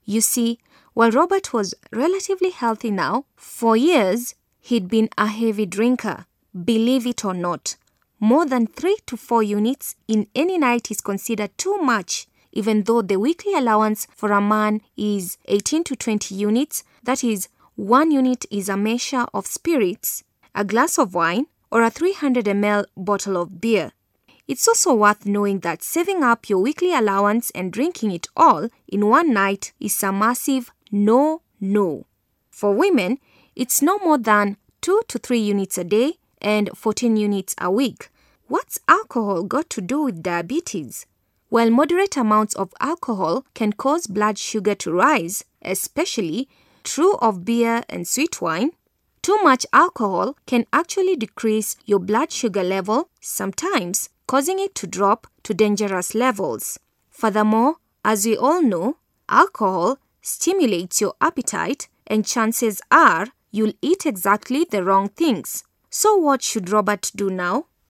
You see, while Robert was relatively healthy now, for years he'd been a heavy drinker. Believe it or not, more than 3 to 4 units in any night is considered too much, even though the weekly allowance for a man is 18 to 20 units, that is, 1 unit is a measure of spirits, a glass of wine, or a 300 ml bottle of beer. It's also worth knowing that saving up your weekly allowance and drinking it all in one night is a massive no. For women, it's no more than 2 to 3 units a day and 14 units a week. What's alcohol got to do with diabetes? While moderate amounts of alcohol can cause blood sugar to rise, especially true of beer and sweet wine, too much alcohol can actually decrease your blood sugar level, sometimes causing it to drop to dangerous levels. Furthermore, as we all know, alcohol stimulates your appetite and chances are you'll eat exactly the wrong things. So what should Robert do now?